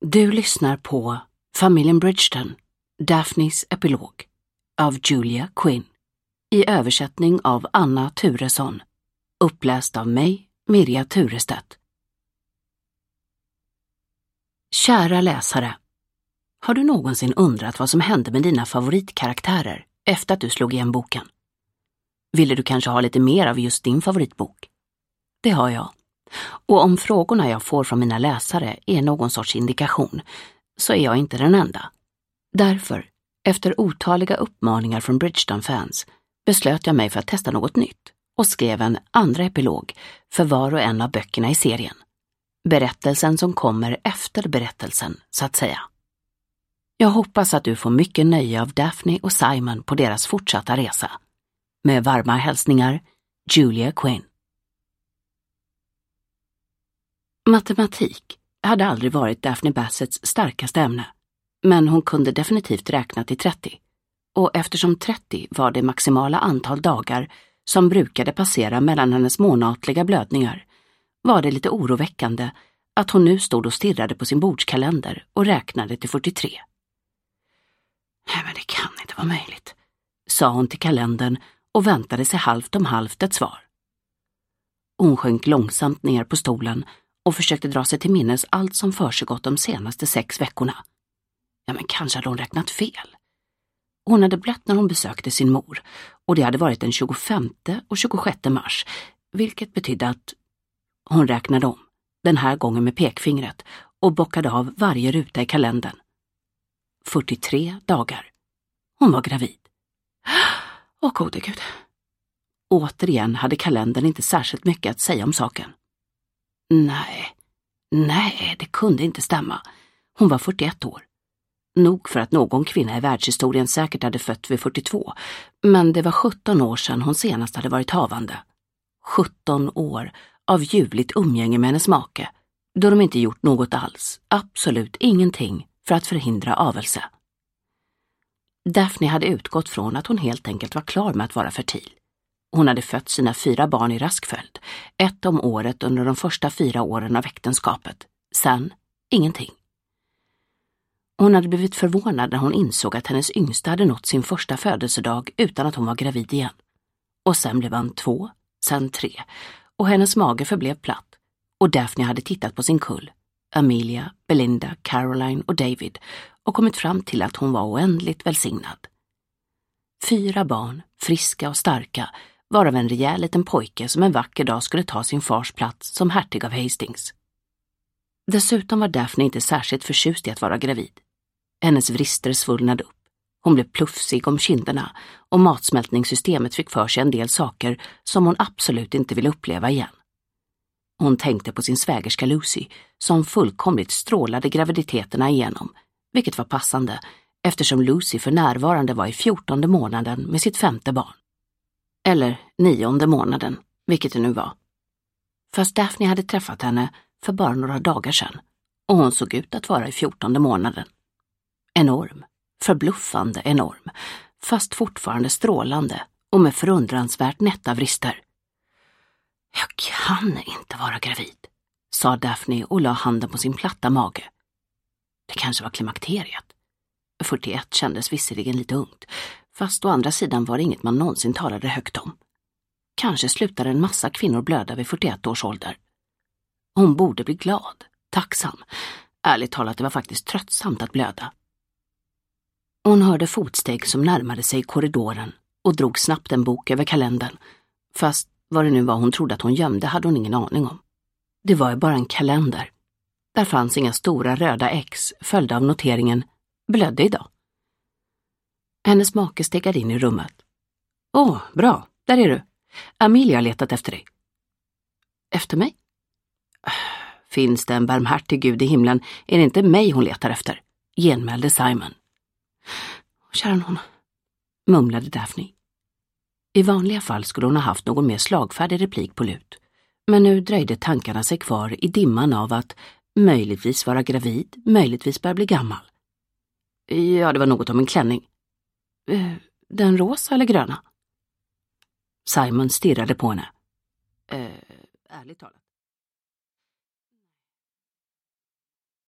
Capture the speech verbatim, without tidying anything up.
Du lyssnar på Familjen Bridgerton, Daphnes epilog av Julia Quinn i översättning av Anna Turesson, uppläst av mig, Mirja Turestedt. Kära läsare, har du någonsin undrat vad som hände med dina favoritkaraktärer efter att du slog igen boken? Ville du kanske ha lite mer av just din favoritbok? Det har jag. Och om frågorna jag får från mina läsare är någon sorts indikation, så är jag inte den enda. Därför, efter otaliga uppmaningar från Bridgerton-fans, beslöt jag mig för att testa något nytt och skrev en andra epilog för var och en av böckerna i serien. Berättelsen som kommer efter berättelsen, så att säga. Jag hoppas att du får mycket nöje av Daphne och Simon på deras fortsatta resa. Med varma hälsningar, Julia Quinn. Matematik hade aldrig varit Daphne Bassetts starkaste ämne, men hon kunde definitivt räkna till trettio. Och eftersom trettio var det maximala antal dagar som brukade passera mellan hennes månatliga blödningar, var det lite oroväckande att hon nu stod och stirrade på sin bordskalender och räknade till fyrtiotre. Nej, men det kan inte vara möjligt, sa hon till kalendern och väntade sig halvt om halvt ett svar. Hon sjönk långsamt ner på stolen och försökte dra sig till minnes allt som försiggått de senaste sex veckorna. Ja, men kanske hade hon räknat fel. Hon hade blött när hon besökte sin mor, och det hade varit den tjugofemte och tjugosjätte mars, vilket betydde att hon räknade om, den här gången med pekfingret, och bockade av varje ruta i kalendern. fyrtiotre dagar. Hon var gravid. Åh, gode Gud. Återigen hade kalendern inte särskilt mycket att säga om saken. Nej, nej, det kunde inte stämma. Hon var fyrtioett år. Nog för att någon kvinna i världshistorien säkert hade fött vid fyrtiotvå, men det var sjutton år sedan hon senast hade varit havande. sjutton år av ljuvligt umgänge med hennes make, då de inte gjort något alls, absolut ingenting för att förhindra avelse. Daphne hade utgått från att hon helt enkelt var klar med att vara fertil. Hon hade fött sina fyra barn i rask följd, ett om året under de första fyra åren av äktenskapet. Sen, ingenting. Hon hade blivit förvånad när hon insåg att hennes yngsta hade nått sin första födelsedag utan att hon var gravid igen. Och sen blev han två, sen tre, och hennes mage förblev platt. Och Daphne hade tittat på sin kull, Amelia, Belinda, Caroline och David, och kommit fram till att hon var oändligt välsignad. Fyra barn, friska och starka, varav en rejäl liten pojke som en vacker dag skulle ta sin fars plats som hertig av Hastings. Dessutom var Daphne inte särskilt förtjust i att vara gravid. Hennes vrister svullnade upp. Hon blev plufsig om kinderna och matsmältningssystemet fick för sig en del saker som hon absolut inte ville uppleva igen. Hon tänkte på sin svägerska Lucy som fullkomligt strålade graviditeterna igenom, vilket var passande eftersom Lucy för närvarande var i fjortonde månaden med sitt femte barn. Eller nionde månaden, vilket det nu var. Fast Daphne hade träffat henne för bara några dagar sedan och hon såg ut att vara i fjortonde månaden. Enorm, förbluffande enorm, fast fortfarande strålande och med förundransvärt nätta vrister. Jag kan inte vara gravid, sa Daphne och la handen på sin platta mage. Det kanske var klimakteriet. fyrtioett kändes visserligen lite ungt, fast å andra sidan var det inget man någonsin talade högt om. Kanske slutade en massa kvinnor blöda vid fyrtioett års ålder. Hon borde bli glad, tacksam. Ärligt talat, det var faktiskt tröttsamt att blöda. Hon hörde fotsteg som närmade sig korridoren och drog snabbt en bok över kalendern. Fast vad det nu var hon trodde att hon gömde hade hon ingen aning om. Det var ju bara en kalender. Där fanns inga stora röda X följda av noteringen blödde idag. Hennes make stegade in i rummet. Åh, bra, där är du. Amelia har letat efter dig. Efter mig? Finns det en barmhärtig gud i himlen är det inte mig hon letar efter, genmälde Simon. Kära någon, mumlade Daphne. I vanliga fall skulle hon ha haft någon mer slagfärdig replik på lut, men nu dröjde tankarna sig kvar i dimman av att möjligtvis vara gravid, möjligtvis börja bli gammal. Ja, det var något om en klänning. Den rosa eller gröna? Simon stirrade på henne. Eh, ärligt talat.